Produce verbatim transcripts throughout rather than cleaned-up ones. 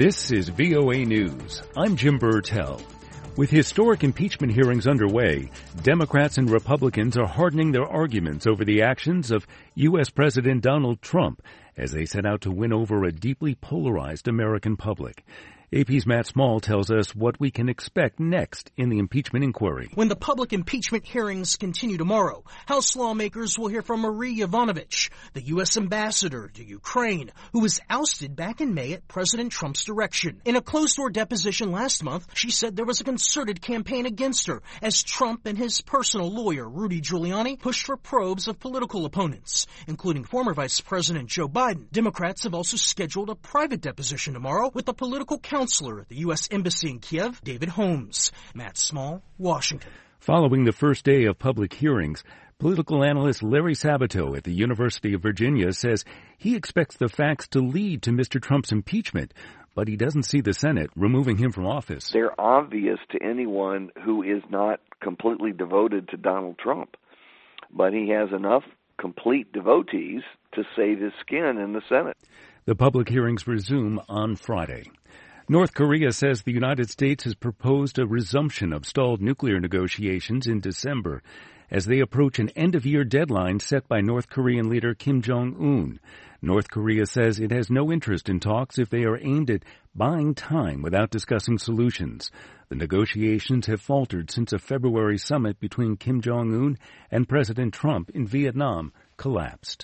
This is V O A News. I'm Jim Burtell. With historic impeachment hearings underway, Democrats and Republicans are hardening their arguments over the actions of U S. President Donald Trump as they set out to win over a deeply polarized American public. A P's Matt Small tells us what we can expect next in the impeachment inquiry. When the public impeachment hearings continue tomorrow, House lawmakers will hear from Marie Yovanovitch, the U S ambassador to Ukraine, who was ousted back in May at President Trump's direction. In a closed-door deposition last month, she said there was a concerted campaign against her as Trump and his personal lawyer, Rudy Giuliani, pushed for probes of political opponents, including former Vice President Joe Biden. Democrats have also scheduled a private deposition tomorrow with the political counsel Counselor at the U S. Embassy in Kiev, David Holmes. Matt Small, Washington. Following the first day of public hearings, political analyst Larry Sabato at the University of Virginia says he expects the facts to lead to Mister Trump's impeachment, but he doesn't see the Senate removing him from office. They're obvious to anyone who is not completely devoted to Donald Trump, but he has enough complete devotees to save his skin in the Senate. The public hearings resume on Friday. North Korea says the United States has proposed a resumption of stalled nuclear negotiations in December as they approach an end-of-year deadline set by North Korean leader Kim Jong-un. North Korea says it has no interest in talks if they are aimed at buying time without discussing solutions. The negotiations have faltered since a February summit between Kim Jong-un and President Trump in Vietnam collapsed.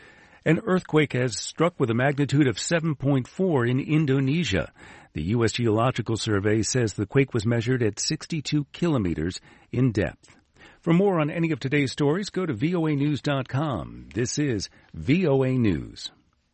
An earthquake has struck with a magnitude of seven point four in Indonesia. The U S. Geological Survey says the quake was measured at sixty-two kilometers in depth. For more on any of today's stories, go to V O A news dot com. This is V O A News.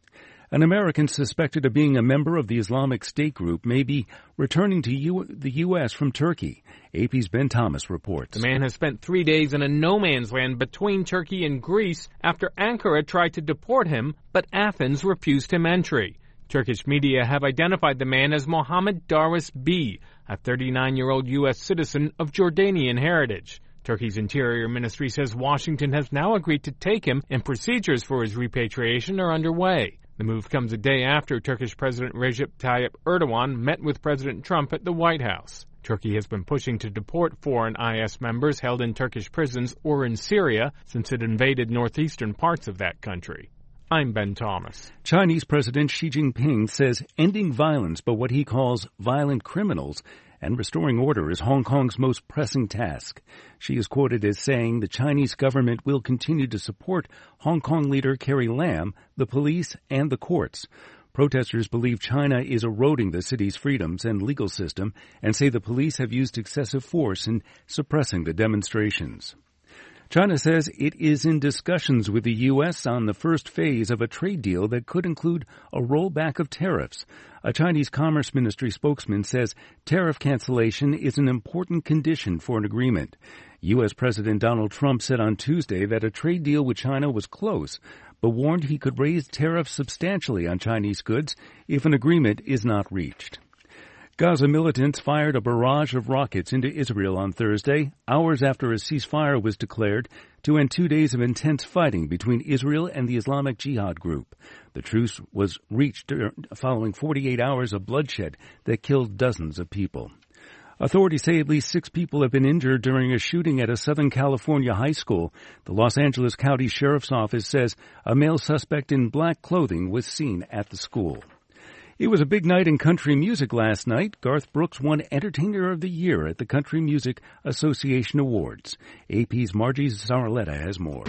An American suspected of being a member of the Islamic State group may be returning to U- the U S from Turkey. A P's Ben Thomas reports. The man has spent three days in a no-man's land between Turkey and Greece after Ankara tried to deport him, but Athens refused him entry. Turkish media have identified the man as Mohammed Darwish B, a thirty-nine-year-old U S citizen of Jordanian heritage. Turkey's Interior Ministry says Washington has now agreed to take him and procedures for his repatriation are underway. The move comes a day after Turkish President Recep Tayyip Erdogan met with President Trump at the White House. Turkey has been pushing to deport foreign I S members held in Turkish prisons or in Syria since it invaded northeastern parts of that country. I'm Ben Thomas. Chinese President Xi Jinping says ending violence by what he calls violent criminals and restoring order is Hong Kong's most pressing task. Xi is quoted as saying the Chinese government will continue to support Hong Kong leader Carrie Lam, the police, and the courts. Protesters believe China is eroding the city's freedoms and legal system and say the police have used excessive force in suppressing the demonstrations. China says it is in discussions with the U S on the first phase of a trade deal that could include a rollback of tariffs. A Chinese Commerce Ministry spokesman says tariff cancellation is an important condition for an agreement. U S. President Donald Trump said on Tuesday that a trade deal with China was close, but warned he could raise tariffs substantially on Chinese goods if an agreement is not reached. Gaza militants fired a barrage of rockets into Israel on Thursday, hours after a ceasefire was declared to end two days of intense fighting between Israel and the Islamic Jihad group. The truce was reached following forty-eight hours of bloodshed that killed dozens of people. Authorities say at least six people have been injured during a shooting at a Southern California high school. The Los Angeles County Sheriff's Office says a male suspect in black clothing was seen at the school. It was a big night in country music last night. Garth Brooks won Entertainer of the Year at the Country Music Association Awards. A P's Margie Zarletta has more.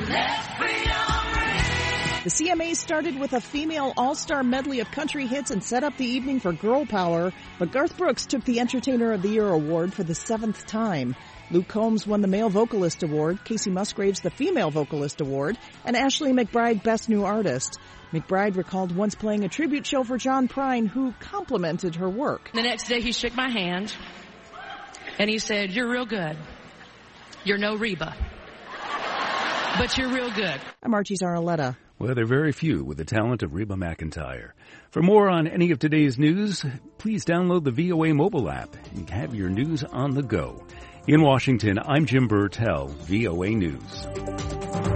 The C M As started with a female all-star medley of country hits and set up the evening for girl power, but Garth Brooks took the Entertainer of the Year award for the seventh time. Luke Combs won the Male Vocalist Award, Casey Musgraves the Female Vocalist Award, and Ashley McBride Best New Artist. McBride recalled once playing a tribute show for John Prine, who complimented her work. The next day he shook my hand, and he said, "You're real good. You're no Reba, but you're real good." I'm Archie Zarletta. Well, there are very few with the talent of Reba McEntire. For more on any of today's news, please download the V O A mobile app and have your news on the go. In Washington, I'm Jim Burtell, V O A News.